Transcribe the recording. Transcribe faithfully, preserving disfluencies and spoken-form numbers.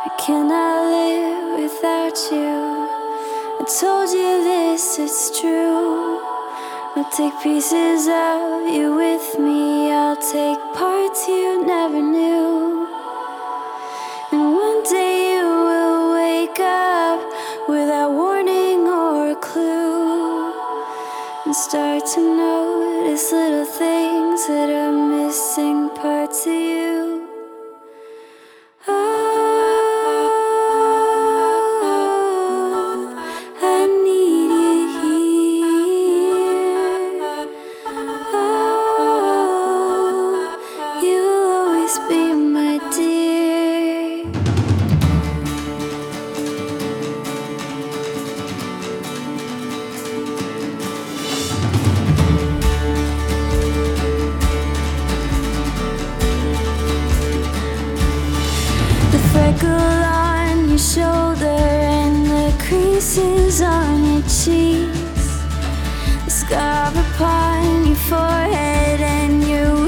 I cannot live without you. I told you this, it's true. I'll take pieces of you with me. I'll take parts you never knew. And one day you will wake up without warning or a clue, and start to notice little things that are missing parts of you. Freckle on your shoulder and the creases on your cheeks, the scar upon your forehead and your